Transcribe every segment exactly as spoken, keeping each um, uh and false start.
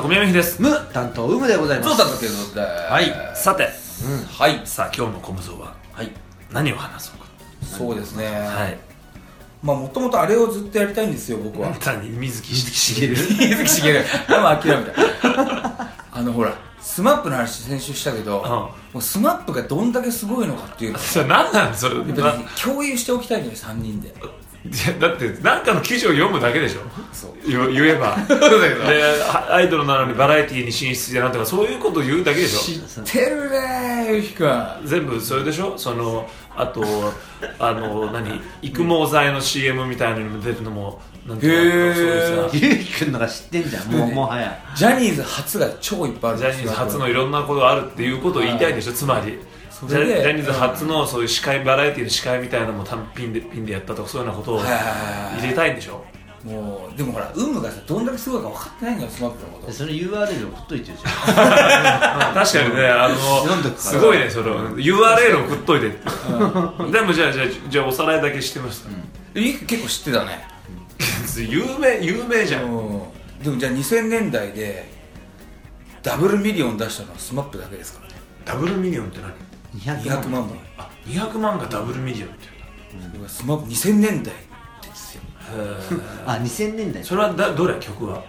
小宮山です。 無担当うむでございます。 そうだったけどではい。さて、 うん、はいさあ今日のコムゾーは、はい、何を話そうか。 そうですね、 はい。 まあもともとあれをずっとやりたいんですよ僕は。 何水木しげる水木しげるでも諦めたあのほらスマップの話先週したけど、うん、もうスマップがどんだけすごいのかっていうそれ何なんそれ共有しておきたいのよさんにんで。 いやだって何かの記事を読むだけでしょ。そう言言えばそうだけどでアイドルなのにバラエティに進出じゃなくてそういうことを言うだけでしょ。 知ってるねゆきくん。 全部それでしょ。そのあとあの何育毛剤の シーエム みたいなのにも出るのもなんていうかゆきくんのが知ってんじゃん。もうもはやジャニーズ初が超いっぱいある。 ジャニーズ初のいろんなことがあるっていうことを言いたいでしょ。つまりジャ, ジャニーズ初のそういう司会バラエティの司会みたいなのも単ピンでピンでやったとかそういうようなことを入れたいんでしょ。 もうでもほらウムがさどんだけすごいか分かってないんだよスマップのこと。 その ユーアールエル を送っといてるじゃん確かにねあのすごいねその ユーアールエル を送っといてって、うん、でもじゃあじゃあじゃあおさらいだけ知ってました、 うん、結構知ってたね有名有名じゃん、 うん、でもじゃあにせんねんだいでダブルミリオン出したのはスマップだけですからね。 ダブルミリオンって何？ にひゃくまんまい。 あ、にひゃくまんがダブルミリオンって言うんだ。スマップにせんねんだいですよ。 あ、にせんねんだい。 それはだどれ曲は？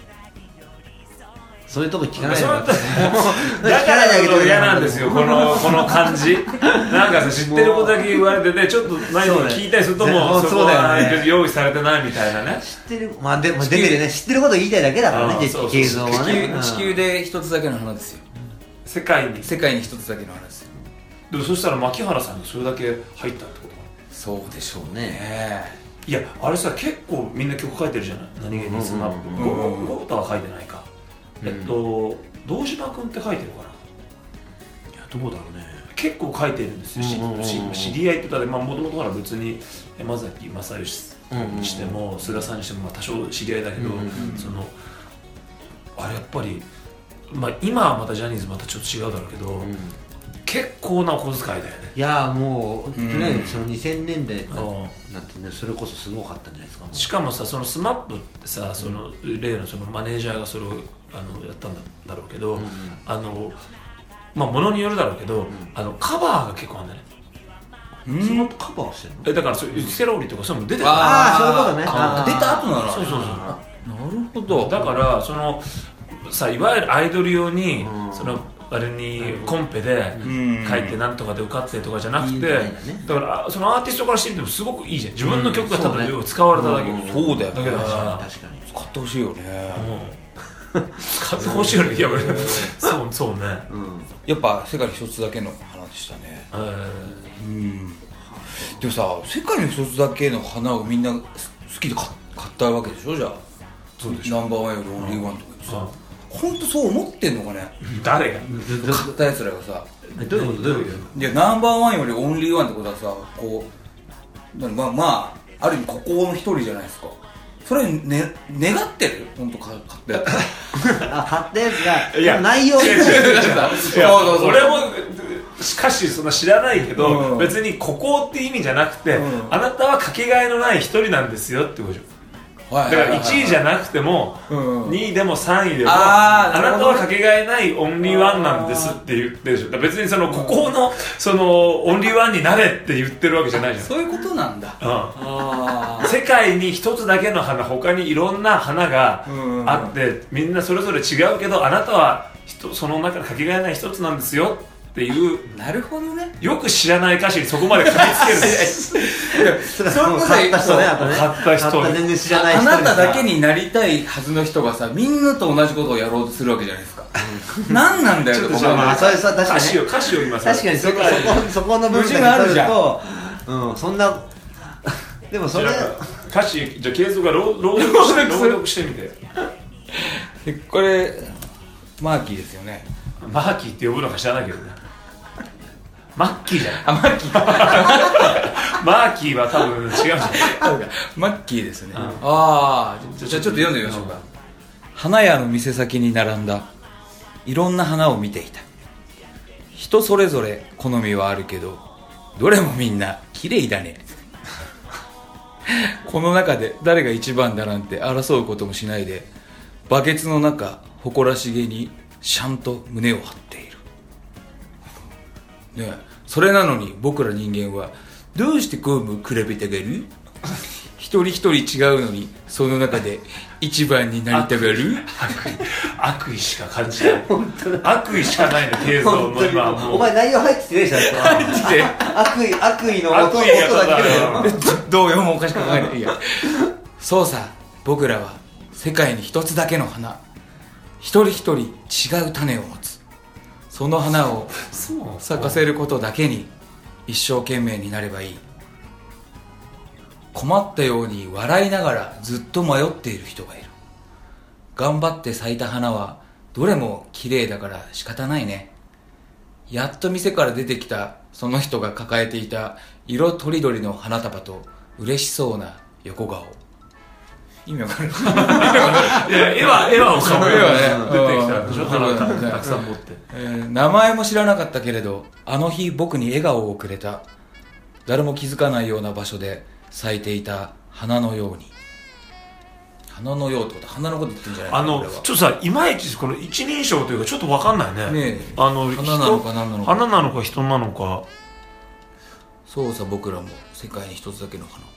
そういうとこ聞かないで。 だから嫌なんですよこのこの感じ。なんかさ知ってることだけ言われてねちょっと何も聞いたりするともうそこは用意されてないみたいなね。 知ってるまあでも出てるね知ってること言いたいだけだからね映像はね。 地球で一つだけの花ですよ。 世界に世界に一つだけの話ですよ。 でもそしたら牧原さんにそれだけ入ったってことかな。 そうでしょうね。 いやあれさ結構みんな曲書いてるじゃない。何気にスマップゴータは書いてないか、えっと堂島君って書いてるかな。 いやどうだろうね。 結構書いてるんですよ。知り合いって言ったらもともとから別に山崎正義にしても菅さんにしても多少知り合いだけどそのあれやっぱりまあ、今はまたジャニーズまたちょっと違うだろうけど、うん、結構なお小遣いだよね。 いやもう、うん、そのにせんねんだいなんてねそれこそすごかったんじゃないですか。 しかもさそのスマップってさその例のそのマネージャーがそれをあのやったんだろうけど、うん、あのまあものによるだろうけど、うん、あのカバーが結構あるんだね。 スマップカバーしてるの？ えだからそういうセロリとかそういうの出てる。 ああそういうことね。あ出た後なの。 そうそうそう。 なるほど。 だからそのさいわゆるアイドル用に、うん、そのあれにコンペで書いてなんとかで受かってとかじゃなくて、うん、だからそのアーティストからしてみてもすごくいいじゃん。自分の曲がただよ使われただけ、 うん、そうだよだけだから確かに使ってほしいよね、 うん、使ってほしいよね。いやそうそうね、 うん、やっぱ世界に一つだけの花でしたね、えー、うんでもさ世界に一つだけの花をみんな好きで買ったわけでしょ。じゃあそうでしょ。ナンバーワンよりオンリーワンとか言ってさ、本当そう思ってんのかね。 誰が買ったやつらがさどういうことどういうこといやナンバーワンよりオンリーワンってことはさこうまあまあある意味ここの一人じゃないですか。それ、ね、願ってる本当買ったやつあ買ったやつがいや内容違う違う違う俺も歌詞そんな知らないけど、うん、別にここって意味じゃなくて、うん、あなたはかけがえのない一人なんですよってことじゃん。だからいちいじゃなくても、うん、にいでもさんいでも あ, あなたはかけがえないオンリーワンなんですって言ってるでしょ。だから別にそのここのそのオンリーワンになれって言ってるわけじゃないじゃん。 そういうことなんだ、うん、 あ世界に一つだけの花他にいろんな花があって、うん、みんなそれぞれ違うけどあなたはその中でかけがえない一つなんですよっていうなるほどね。 よく知らない歌詞にそこまで書きつけるそれは買った人ね。あとね買った人全然知らない人あなただけになりたいはずの人がさみんなと同じことをやろうとするわけじゃないですか何なんだよって僕はまあそれさ確かに、ね、歌詞を歌詞を今確かにそこそこそこの部分があるとうんそんなでもそれ歌詞じゃあ継続が朗読してみてこれマーキーですよね。 マーキーって呼ぶのか知らないけどね。マッキーじゃない。 あ、マッキーマーキーは多分違うじゃないマッキーですね、うん、ああじゃあちょっと読んでみましょうか、うん、花屋の店先に並んだいろんな花を見ていた。人それぞれ好みはあるけどどれもみんな綺麗だねこの中で誰が一番だなんて争うこともしないでバケツの中誇らしげにシャンと胸を張っている、ね、それなのに僕ら人間はどうしてこうも比べたがる一人一人違うのにその中で一番になりたがる悪意しか感じない悪意しかないの映像の今もうお前内容入っててねえじゃん悪意悪意の音だけでどうよもおかしく考えないいやそうさ僕らは世界に一つだけの花一人一人違う種を持つその花を咲かせることだけに一生懸命になればいい困ったように笑いながらずっと迷っている人がいる頑張って咲いた花はどれも綺麗だから仕方ないねやっと店から出てきたその人が抱えていた色とりどりの花束と嬉しそうな横顔意味わかるいや絵は絵はそう絵はね出てきたでしょ花束たくさん持って、 えー、名前も知らなかったけれどあの日僕に笑顔をくれた誰も気づかないような場所で咲いていた花のように花のようってことは花のこと言ってるんじゃないかあのちょっとさいまいちこの一人称というかちょっと分かんないねねえあの花なのか何なのか花なのか人なのかそうさ僕らも世界に一つだけの花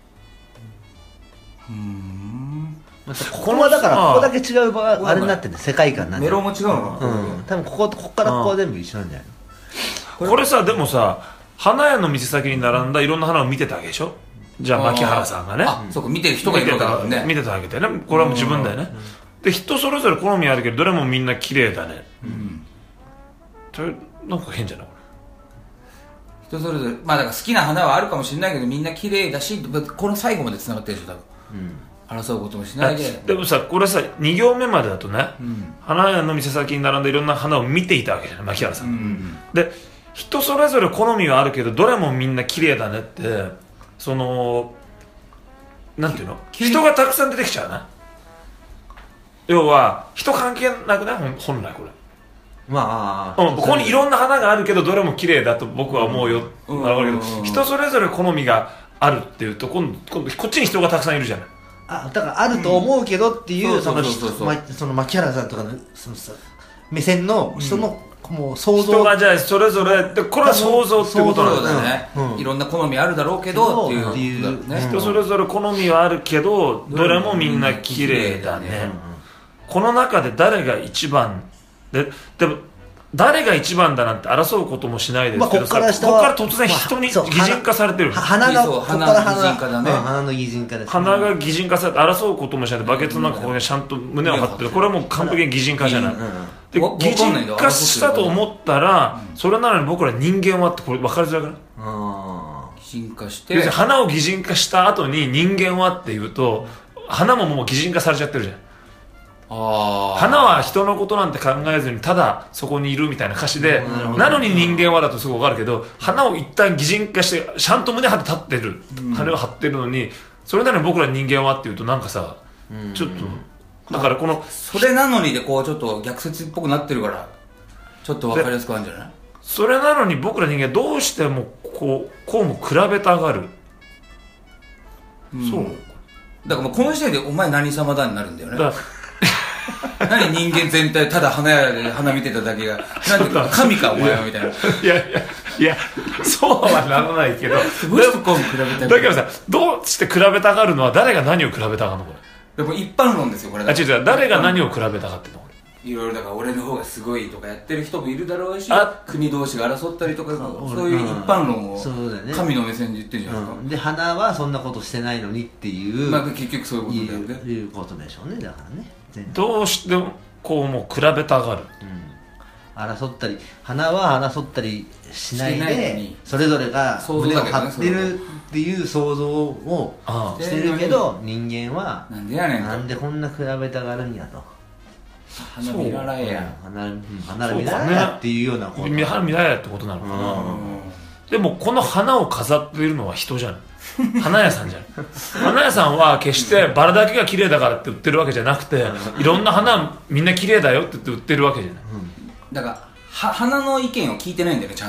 うーんここはだからここだけ違う場あれになってて世界観なんでメロも違うのかな、 うん、多分ここここからここは全部一緒なんじゃないのこれさでもさ花屋の店先に並んだいろんな花を見てたわけでしょじゃあ牧原さんがねあそうか見てる人がいるわけだもんね見てたわけだよねこれはもう自分だよねで人それぞれ好みあるけどどれもみんな綺麗だねうんそれなんか変じゃない人それぞれまあだから好きな花はあるかもしれないけどみんな綺麗だしこの最後までつながってるでしょ多分、うん、争うこともしないででもさこれさに行目までだとね、うん、花屋の店先に並んでいろんな花を見ていたわけじゃない牧原さん、うん、で人それぞれ好みはあるけどどれもみんな綺麗だねってそのなんていうの人がたくさん出てきちゃうな要は人関係なくない本来これまあ、 うん、ここにいろんな花があるけどどれも綺麗だと僕は思うよ、うん、なるほどけど、うん、人それぞれ好みがあるっていうと今度、今度こっちに人がたくさんいるじゃないあだからあると思うけどっていうその牧原さんとかのそのさ目線の人の、うん、もう想像人がじゃあそれぞれでこれは想像ってことなんだよね、 うん、いろんな好みあるだろうけどっていう、っていう、 ね、人それぞれ好みはあるけどどれもみんな綺麗だね、うん、この中で誰が一番ででも誰が一番だなんて争うこともしないですけどさ、まあ、ここから突然人に擬人化されてる、 まあ、花のここから花擬人化だね、 うん、花の擬人化です、ね、 花が擬人化されて争うこともしないでバケツの中ここにちゃんと胸を張ってるこれはもう完璧に擬人化じゃない、うんうん、で擬人化したと思ったら、うん、それなのに僕ら人間はってこれ分かりづらくない？ 擬人化して花を擬人化した後に人間はっていうと花ももう擬人化されちゃってるじゃんあ花は人のことなんて考えずにただそこにいるみたいな歌詞でなのに人間はだとすごい分かるけど花を一旦擬人化してちゃんと胸張って立ってる、うん、羽を張ってるのにそれなのに僕ら人間はっていうとなんかさ、うん、ちょっとだからこのそれなのにでこうちょっと逆説っぽくなってるからちょっと分かりやすくあるんじゃない？ それなのに僕ら人間どうしてもこうこうも比べたがる、 うん、そうだからもうこの時点でお前何様だになるんだよねだ何人間全体ただ花屋で花見てただけがなんていうか神かお前はみたいないやいやいやそうはならないけどどうしてこう比べただけどさどうして比べたがるのは誰が何を比べたがるのこれでも一般論ですよこれあ違う違う誰が何を比べたがってるのいろいろだから俺の方がすごいとかやってる人もいるだろうし国同士が争ったりとかそういう一般論を神の目線で言ってるじゃないですか、 うん、で花はそんなことしてないのにっていう、 まあ、結局そういうことだよねいうことでしょうねだからねどうしてもこうもう比べたがる、 うん、争ったり花は争ったりしないでそれぞれが胸を張ってるっていう想像をしてるけど人間はなんでやねんなんでこんな比べたがるんやと花見られや花見られやっていうようなこと花見られやってことなのかな、うん、でもこの花を飾っているのは人じゃない花屋さんじゃない花屋さんは決してバラだけが綺麗だからって売ってるわけじゃなくていろんな花みんな綺麗だよって言って売ってるわけじゃない、うん、 だからは花の意見を聞いてないんだよねちゃんと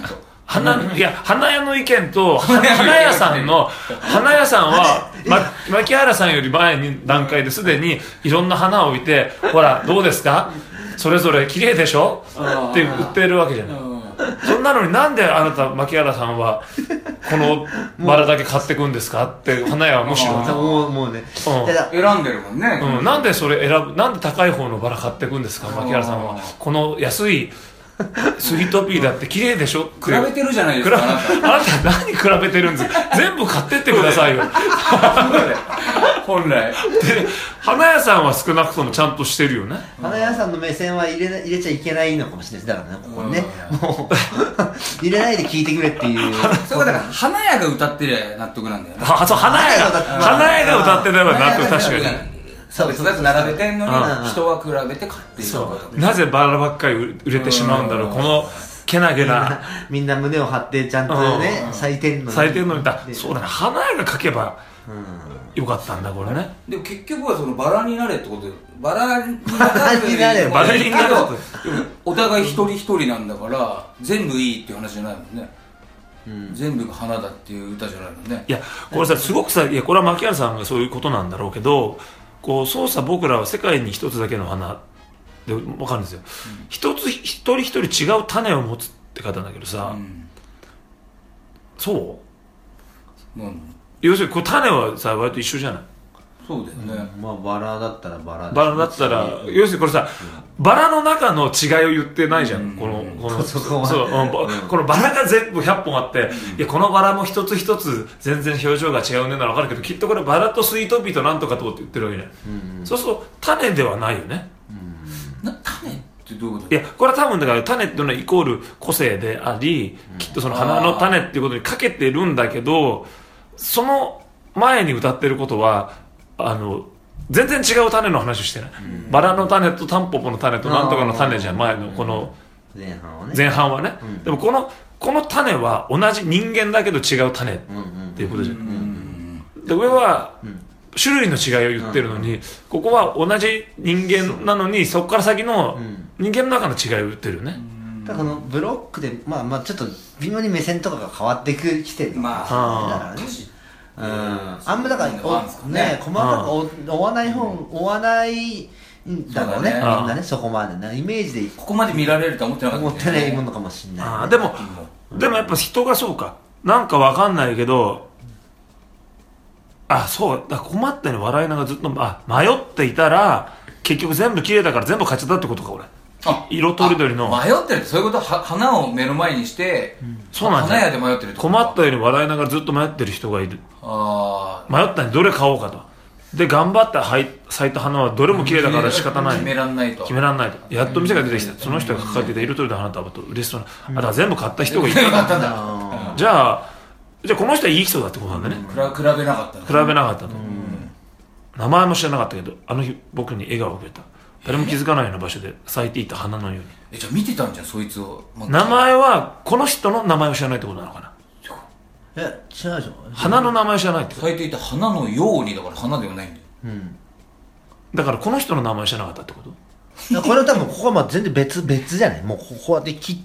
花いや花屋の意見と花屋さんの花屋さんは、ま、牧原さんより前に段階ですでにいろんな花を置いてほらどうですかそれぞれ綺麗でしょって売ってるわけじゃない。そんなのになんであなた牧原さんはこのバラだけ買ってくんですかって花屋はむしろねもうもうね、うん、 選んでるもんね、 うん、なんでそれ選ぶなんで高い方のバラ買ってくんですか牧原さんはこの安いスイートピーだって綺麗でしょって比べてるじゃないですか。 あなた何比べてるんですか。全部買ってってくださいよ本来で花屋さんは少なくともちゃんとしてるよね。 花屋さんの目線は入れな入れちゃいけないのかもしれないです。だからねここにねもう入れないで聞いてくれっていうそれだから花屋が歌ってりゃ納得なんだよね。 あそう花屋が花屋が歌ってれば納得。確かにそうですね。並べてんのに人は比べて買っている。 そうなぜバラばっかり売れてしまうんだろう。このけなげなみんな胸を張ってちゃんとね咲いてんのに咲いてんのにだそうだね花屋が描けばよかったんだこれね。 でも結局はそのバラになれってことでバラになれバラになれお互い一人一人なんだから全部いいっていう話じゃないもんね。うん、全部が花だっていう歌じゃないもんね。 いやこれさすごくさいやこれは牧原さんがそういうことなんだろうけどこうそうさ僕らは世界に一つだけの花で分かるんですよ、うん、一つ一人一人違う種を持つって方だけどさ、うん、そう、うん、要するにこう種はさ割と一緒じゃない。 そうだよね、 うん、まあバラだったらバラバラだったら要するにこれさ、うん、バラの中の違いを言ってないじゃん、うん、このこのそうそう、うん、このバラが全部ひゃっぽんあって、うん、いやこのバラも一つ一つ全然表情が違うねなら分かるけどきっとこれバラとスイートピーとなんとかとって言ってるわけじゃん、うん、そうすると種ではないよね、 うん、な種ってどういうこと？ いやこれは多分だから種っていうのはイコール個性であり、うん、きっとその花の種っていうことにかけてるんだけどその前に歌ってることはあの全然違う種の話をしてない、うん、バラの種とタンポポの種となんとかの種じゃん前のこの前半はね、 前半はね、うん、でもこのこの種は同じ人間だけど違う種っていうことじゃん、うんうん、で上は種類の違いを言ってるのに、うん、ここは同じ人間なのにそこから先の人間の中の違いを言ってるよね、 うん、だからこのブロックでまあまあちょっと微妙に目線とかが変わってきてるのまあだからねうん、あんまだからね細かく追わない本追わないんだろうねみんなねそこまでねイメージでここまで見られると思ってなかった、 ね、思ってないものかもしれない、ね、 あでも、うん、でもやっぱ人がそうかなんかわかんないけどあそうだ困ったように笑いながらずっとあ迷っていたら結局全部綺麗だから全部買っちゃったってことか俺あ色とりどりの迷ってるってそういうことは花を目の前にして、うん、 そうなん花屋で迷ってるって困ったように笑いながらずっと迷ってる人がいるあ迷ったにどれ買おうかとで頑張って咲いた花はどれも綺麗だから仕方ない決めらんないと決めらんないとやっと店が出てきたその人が抱えていた色とりどりの花束と嬉しそうなあだから全部買った人がいたんじゃあじゃあこの人はいい人だってことなんだね比べなかった比べなかったと名前も知らなかったけどあの日僕に笑顔をくれた誰も気づかないような場所で咲いていた花のようにえじゃあ見てたんじゃんそいつを名前はこの人の名前を知らないってことなのかなえ違うじゃん花の名前を知らないって咲いていた花のようにだから花ではないんだよ、うん、 だからこの人の名前を知らなかったってことこれは多分ここはまあ全然別別じゃないもうここで切って、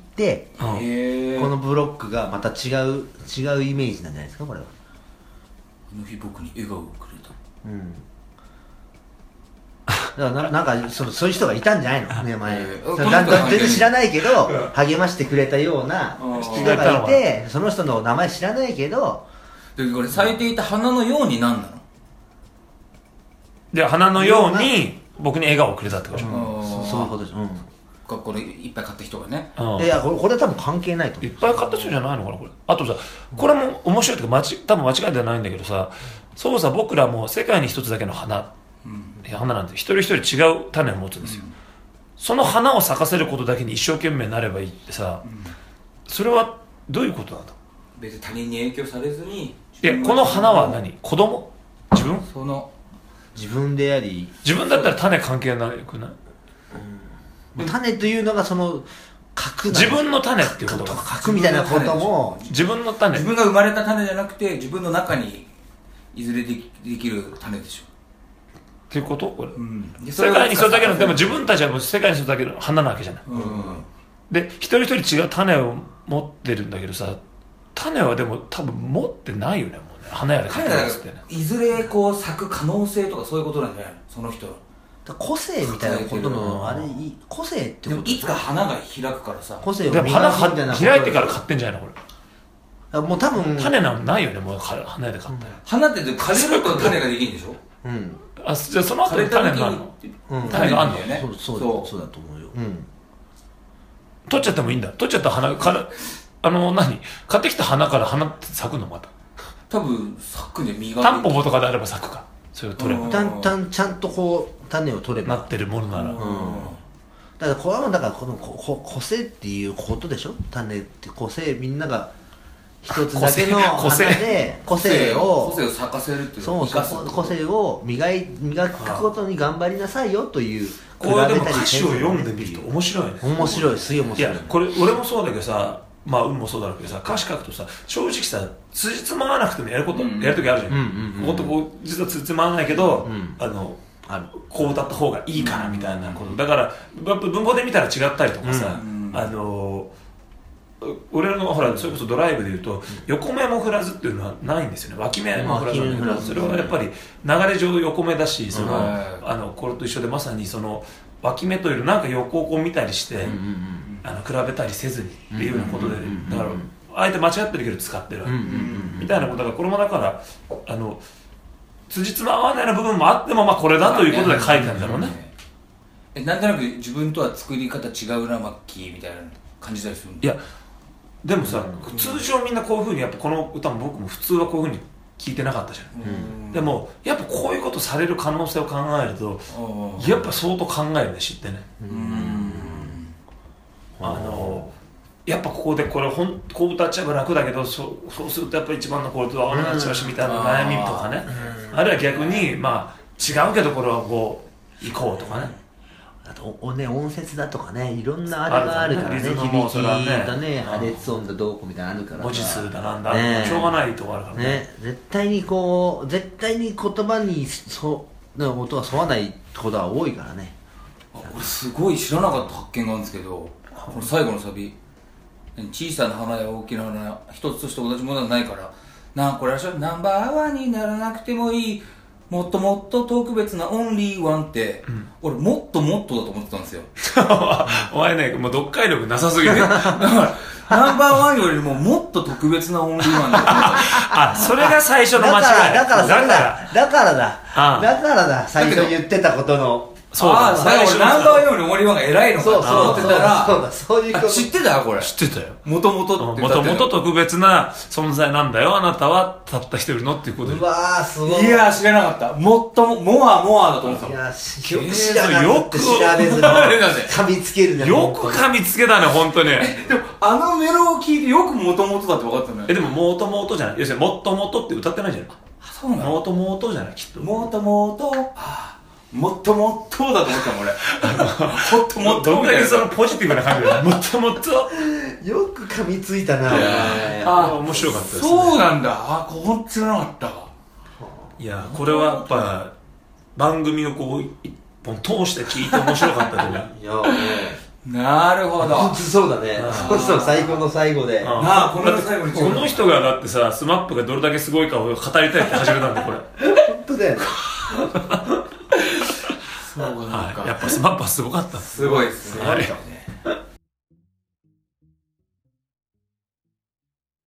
うん、このブロックがまた違う違うイメージなんじゃないですかこれはあの日僕に笑顔をくれたうんだからななんかそのそういう人がいたんじゃないのね前、えー、全然知らないけど励ましてくれたような人がいてその人の名前知らないけどでこれ咲いていた花のように何なので花のように僕に笑顔をくれたってことでしょ、 うん、そういうことでしょ、うん、 これいっぱい買った人がね、 うん、いやこれ、これは多分関係ないと思ういっぱい買った人じゃないのかなこれあとさこれも面白いというか多分間違いではないんだけどさそうさ僕らも世界に一つだけの花花なんて一人一人違う種を持つんですよ、うん、その花を咲かせることだけに一生懸命なればいいってさ、うん、それはどういうことなんだ別に他人に影響されずにいやこの花は何子供自分その自分であり自分だったら種関係なくない、 うん、種というのがその核自分の種っていうことか核みたいなことも自分の種自分が生まれた種じゃなくて自分の中にいずれ で, できる種でしょっていうことこれ、うん、世界に一つだけのでも自分たちは世界に一つだけの花なわけじゃない、うん、で一人一人違う種を持ってるんだけどさ、種はでも多分持ってないよね、もうね、花屋で買ったやつってね。 いずれこう咲く可能性とかそういうことなんじゃないの、その人は。 個性みたいなことのあれ、個性ってこと、 いつか花が開くからさ、 個性をでも花開いてから買ってんじゃないのこれ。 もう多分種なんかないよね、もう花屋で買ったら。 花って枯れると種ができるんでしょ。 うん。 あ、じゃあその後に種になるの。種があるんだよね。 そうそうだと思うよ。うん。 取っちゃってもいいんだ。取っちゃった花からあの何買ってきた花から花って咲くのまた。 多分咲くね、実が。 タンポポとかであれば咲くか。それを取れば。 だんだんちゃんとこう種を取ればなってるものなら。うん。 だからこれはだからこの個性っていうことでしょ。種って個性、みんなが一つだけの花で個性を個性を咲かせるっていうそうそう個性を磨い磨くことに頑張りなさいよという。 これでも歌詞を読んでみると面白いね。 面白い、すげえ面白い。 いやこれ俺もそうだけどさ、まあ運もそうだろうけどさ、歌詞書くとさ、正直さ辻褄合わなくてもやること、うん、やるときあるじゃん。うんうんうん、こことこう実は辻褄合わないけど、うん、あのあるこう歌った方がいいからみたいなこと、うん、だから文法で見たら違ったりとかさ、うんうん、あの俺のほらそれこそドライブで言うと、うん、横目も振らずっていうのはないんですよね。脇目も振らずなんだけど、それはやっぱり流れ上横目だし、その、うん、あのこれと一緒でまさにその脇目というよりなんか横をこう見たりして、うんうんうん、あの比べたりせずにっていうようなことで、だからあえて間違ってるけど使ってる、うんうんうん、みたいなことだから、これもだからあの辻褄合わないような部分もあっても、まあこれだということで書いてあるんだろうね。 え、なんとなく自分とは作り方違うなマッキーみたいな感じたりするんいやでもさ、うん、通常みんなこういうふうにやっぱこの歌も僕も普通はこういうふうに聞いてなかったじゃん、うん、でもやっぱこういうことされる可能性を考えるとやっぱ相当考えるね、知ってね。うん、あのやっぱここでこれほんこう歌っちゃえば楽だけど、そ う, そうするとやっぱ一番のこれと合わなくなっちゃうしみたいな悩みとかね、うん、あるいは逆にまあ違うけどこれはこう行こうとかね、 あとお、ね、音節だとかね、いろんなあれがあるからね、響きだね、破裂音だどうこうみたいなのあるから、 文字数だなんだ、ね、しょうがないとこあるからね。 ね、絶対にこう絶対に言葉にそう音が沿わないことが多いからね。 俺すごい知らなかった発見があるんですけど、この最後のサビ、小さな花や大きな花や一つとして同じものはないから、なんこれあれでしょ、ナンバーワンにならなくてもいい、もっともっと特別なオンリーワンって、うん、俺もっともっとだと思ってたんですよ。 お前ね、もう読解力なさすぎてだからナンバーワンよりももっと特別なオンリーワンだと思ったあ、それが最初の間違いだからだからだだからだああだからだ最初言ってたことのそうだ、だから俺ナンバーワンよりオンリーワンが偉いのかと思ってたら、 そうだそういうこと。 知ってたこれ。 知ってたよ。 もともとってもともと特別な存在なんだよ、あなたはたった一人のっていうことで。 うわーすごい。 いやー知らなかった。もっともモアモアだと思ってた。いやーよく知らなくて調べずに噛みつけるね。 よく噛みつけたね本当に。でもあのメロを聞いてよくもともとだって分かったね。 えでももともとじゃない。要するにもっともとって歌ってないじゃない。 あそうなの。 もともとじゃないきっと。 もともと。もっともっとだと思ったもん俺。もっともっとどんだけそのポジティブな感じだ。もっともっとよく噛みついたな。 あ面白かったですね。 そうなんだ。あこん知らなかったわ。 いやこれはやっぱ番組をこう一本通して聞いて面白かったと思う。いやなるほど。 本当そうだね。そうそう最後の最後で。 なあこの最後にこの人がだってさスマップがどれだけすごいかを語りたいって始めたんだこれ。 本当だよね。 そうか、はい、やっぱスマップはすごかった。 すごいですね。はい